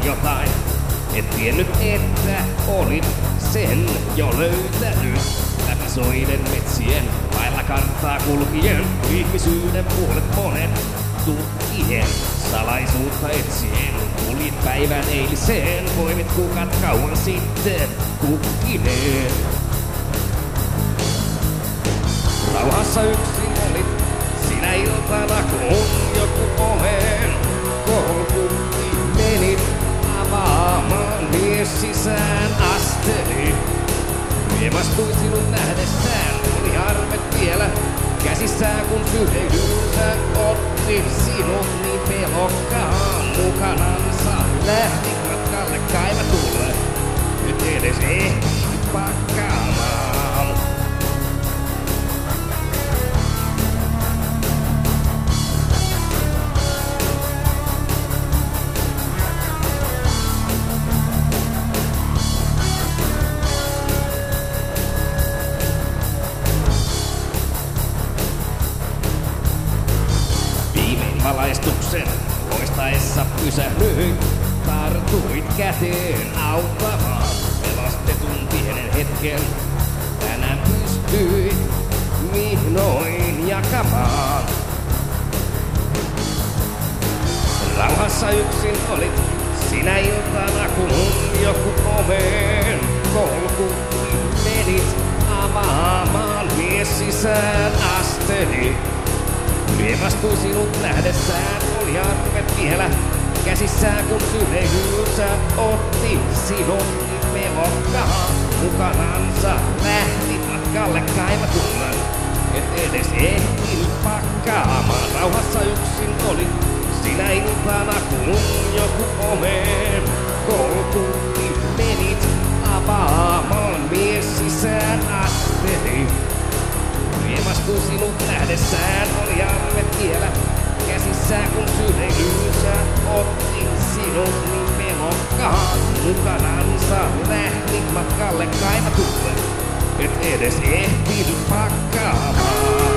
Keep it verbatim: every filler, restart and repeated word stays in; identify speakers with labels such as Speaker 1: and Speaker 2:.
Speaker 1: jotain. Et tiennyt, että olit sen jo löytänyt. Läpi soiden metsien, vailla karttaa kulkien, ihmisyyden puolet monet tutkien. Salaisuutta etsien, tulit päivän eiliseen, poimit kukat kauan sitten kukkineen. Rauhassa yksin olit sinä iltana, kun joku oven kolkutti menit avaamaan. Mies sisään asteli, riemastuin sinut nähdessään, oli arvet vielä käsissään, kun sydämynsä otti sinut niin pelokkaan mukanansa. Lähti matkalle kaivatulle, nyt edes ehti pakkaamaan. Valaistuksen loistaessa pysähdyit, tartuit käteen auttamaan. Pelastetun pienen hetken tänään pystyit vihdoin jakamaan. Rauhassa yksin olit sinä iltana, kun joku oven kolkutti menit avaamaan. Mies sisään asteli, riemastui sinut nähdessään, oli arvet vielä käsissään, kun sydämynsä otti sinut niin pelokkaan mukanansa. Lähti matkalle kaivatulle, et edes ehtinyt pakkaamaan. Rauhassa yksin olit sinä iltana, kun joku oven kolkutti menit avaamaan. Mies sisään asteli, riemastui sinut nähdessään, oli arvet vielä käsissään, kun sydämynsä otti sinut niin pelokkaan mukanansa. Lähti matkalle kaivatulle, et edes ehtinyt pakkaamaan.